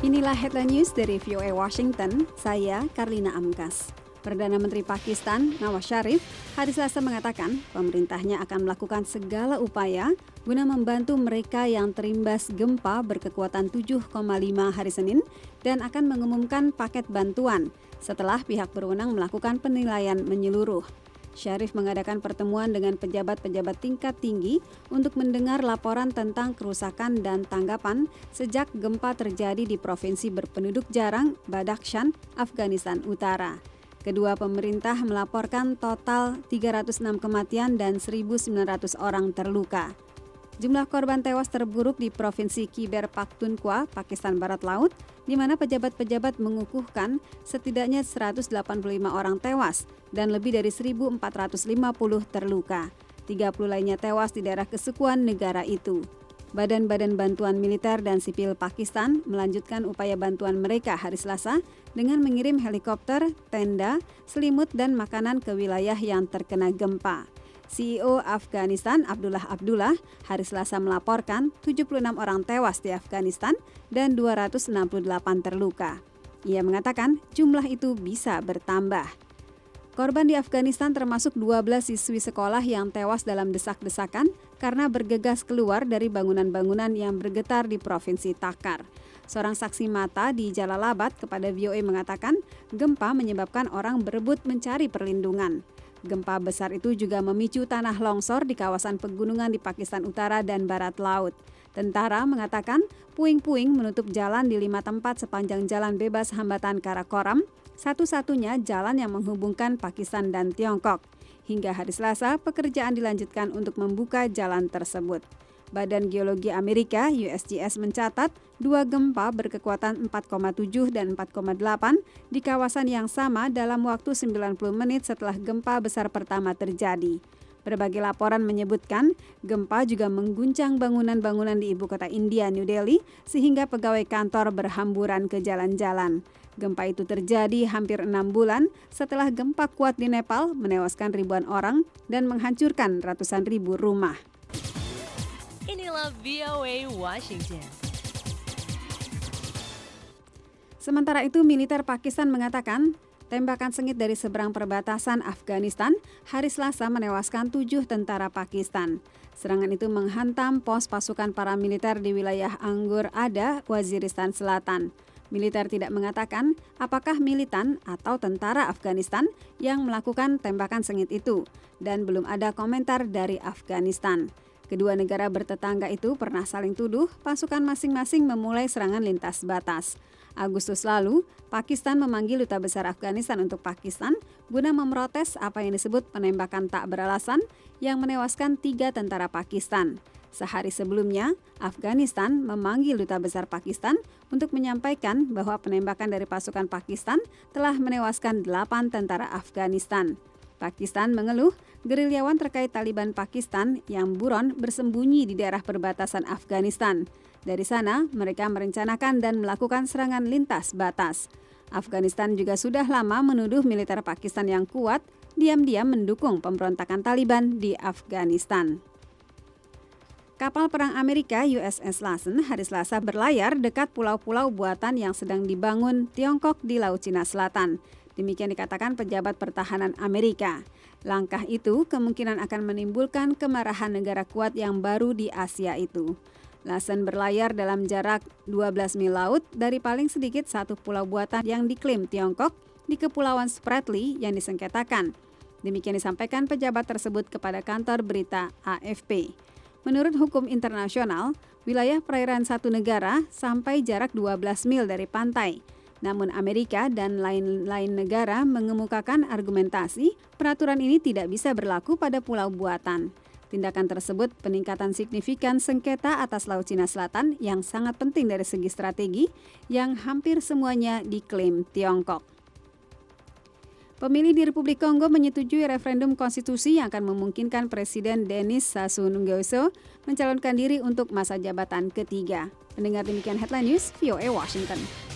Inilah headline news dari VOA Washington, saya Karlina Amkas. Perdana Menteri Pakistan, Nawaz Sharif, hari Selasa mengatakan pemerintahnya akan melakukan segala upaya guna membantu mereka yang terimbas gempa berkekuatan 7,5 hari Senin dan akan mengumumkan paket bantuan setelah pihak berwenang melakukan penilaian menyeluruh. Sharif mengadakan pertemuan dengan pejabat-pejabat tingkat tinggi untuk mendengar laporan tentang kerusakan dan tanggapan sejak gempa terjadi di provinsi berpenduduk jarang, Badakhshan, Afghanistan Utara. Kedua pemerintah melaporkan total 306 kematian dan 1.900 orang terluka. Jumlah korban tewas terburuk di Provinsi Khyber Pakhtunkhwa, Pakistan Barat Laut, di mana pejabat-pejabat mengukuhkan setidaknya 185 orang tewas dan lebih dari 1.450 terluka. 30 lainnya tewas di daerah kesukuan negara itu. Badan-badan bantuan militer dan sipil Pakistan melanjutkan upaya bantuan mereka hari Selasa dengan mengirim helikopter, tenda, selimut, dan makanan ke wilayah yang terkena gempa. CEO Afghanistan Abdullah hari Selasa melaporkan 76 orang tewas di Afghanistan dan 268 terluka. Ia mengatakan jumlah itu bisa bertambah. Korban di Afghanistan termasuk 12 siswi sekolah yang tewas dalam desak-desakan karena bergegas keluar dari bangunan-bangunan yang bergetar di Provinsi Takhar. Seorang saksi mata di Jalalabad kepada VOA mengatakan gempa menyebabkan orang berebut mencari perlindungan. Gempa besar itu juga memicu tanah longsor di kawasan pegunungan di Pakistan Utara dan Barat Laut. Tentara mengatakan puing-puing menutup jalan di 5 tempat sepanjang jalan bebas hambatan Karakoram, satu-satunya jalan yang menghubungkan Pakistan dan Tiongkok. Hingga hari Selasa, pekerjaan dilanjutkan untuk membuka jalan tersebut. Badan Geologi Amerika USGS mencatat 2 gempa berkekuatan 4,7 dan 4,8 di kawasan yang sama dalam waktu 90 menit setelah gempa besar pertama terjadi. Berbagai laporan menyebutkan gempa juga mengguncang bangunan-bangunan di ibu kota India, New Delhi, sehingga pegawai kantor berhamburan ke jalan-jalan. Gempa itu terjadi hampir 6 bulan setelah gempa kuat di Nepal menewaskan ribuan orang dan menghancurkan ratusan ribu rumah. Inilah VOA Washington. Sementara itu, militer Pakistan mengatakan tembakan sengit dari seberang perbatasan Afghanistan hari Selasa menewaskan 7 tentara Pakistan. Serangan itu menghantam pos pasukan paramiliter di wilayah Anggur Ada, Waziristan Selatan. Militer tidak mengatakan apakah militan atau tentara Afghanistan yang melakukan tembakan sengit itu, dan belum ada komentar dari Afghanistan. Kedua negara bertetangga itu pernah saling tuduh pasukan masing-masing memulai serangan lintas batas. Agustus lalu, Pakistan memanggil Duta Besar Afghanistan untuk Pakistan guna memprotes apa yang disebut penembakan tak beralasan yang menewaskan 3 tentara Pakistan. Sehari sebelumnya, Afghanistan memanggil Duta Besar Pakistan untuk menyampaikan bahwa penembakan dari pasukan Pakistan telah menewaskan 8 tentara Afghanistan. Pakistan mengeluh gerilyawan terkait Taliban Pakistan yang buron bersembunyi di daerah perbatasan Afghanistan. Dari sana, mereka merencanakan dan melakukan serangan lintas batas. Afghanistan juga sudah lama menuduh militer Pakistan yang kuat diam-diam mendukung pemberontakan Taliban di Afghanistan. Kapal perang Amerika USS Lassen hari Selasa berlayar dekat pulau-pulau buatan yang sedang dibangun Tiongkok di Laut Cina Selatan. Demikian dikatakan pejabat pertahanan Amerika. Langkah itu kemungkinan akan menimbulkan kemarahan negara kuat yang baru di Asia itu. Lassen berlayar dalam jarak 12 mil laut dari paling sedikit 1 pulau buatan yang diklaim Tiongkok di Kepulauan Spratly yang disengketakan. Demikian disampaikan pejabat tersebut kepada kantor berita AFP. Menurut hukum internasional, wilayah perairan satu negara sampai jarak 12 mil dari pantai. Namun Amerika dan lain-lain negara mengemukakan argumentasi peraturan ini tidak bisa berlaku pada pulau buatan. Tindakan tersebut peningkatan signifikan sengketa atas Laut Cina Selatan yang sangat penting dari segi strategi yang hampir semuanya diklaim Tiongkok. Pemilih di Republik Kongo menyetujui referendum konstitusi yang akan memungkinkan Presiden Denis Sassou Nguesso mencalonkan diri untuk masa jabatan ketiga. Pendengar demikian headline news VOA Washington.